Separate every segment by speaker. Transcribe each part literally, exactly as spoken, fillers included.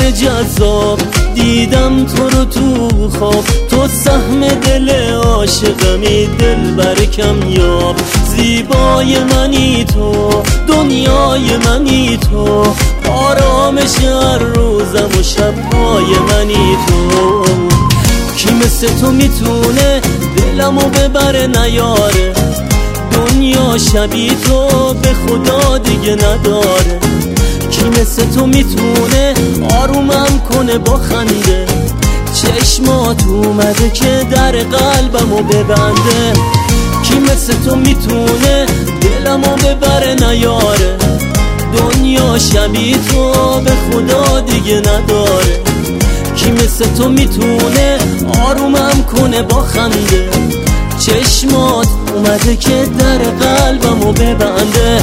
Speaker 1: جذاب، دیدم تو رو تو خواب، تو سهم دل عاشقمی، دل برکم یاب. زیبای منی تو، دنیای منی تو، آرامش هر روزم و شبهای منی تو. کی مثل تو میتونه دلمو ببره نیاره، دنیا شبیه تو به خدا دیگه نداره. کی مثل تو میتونه آرومم کنه با خنده، چشمات اومده که در قلبمو ببنده. کی مثل تو میتونه دلمو ببره نیاره، دنیا شبیه تو به خدا دیگه نداره. کی مثل تو میتونه آرومم کنه با خنده، چشمات اومده که در قلبمو ببنده.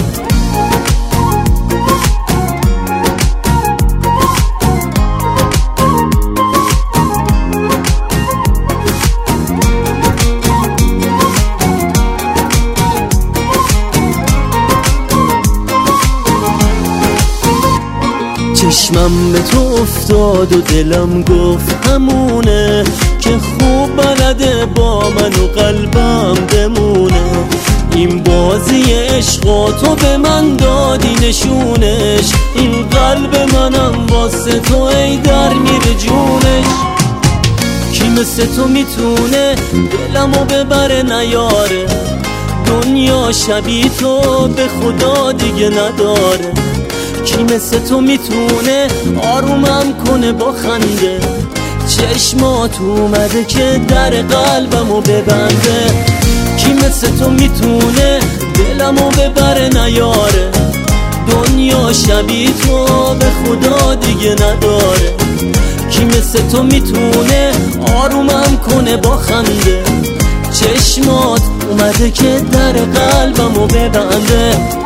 Speaker 1: چشمم به تو افتاد و دلم گفت همونه، که خوب بلده با من و قلبم بمونه. این بازی عشق تو به من دادی نشونش، این قلب منم واسه تو ای در میره جونش. کی مثل تو میتونه دلمو ببره نیاره، دنیا شبیه تو به خدا دیگه نداره. کی مثل تو میتونه آرومم کنه با خنده، چشمات اومده که در قلبمو ببنده. کی مثل تو میتونه دلمو ببره نیاره، دنیا شبیه تو به خدا دیگه نداره. کی مثل تو میتونه آرومم کنه با خنده، چشمات اومده که در قلبمو ببنده.